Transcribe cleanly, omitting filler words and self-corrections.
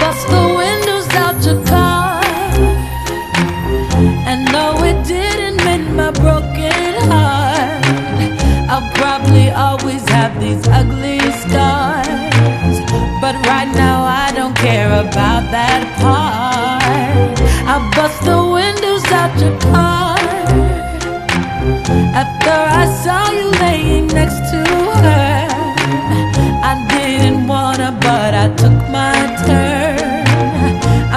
bust the windows out your car. And no, it didn't mend my broken heart. I'll probably always have these ugly scars, but right now I don't care about that part. I'll bust the windows out your car after I saw you laying next to her. I didn't wanna, but I took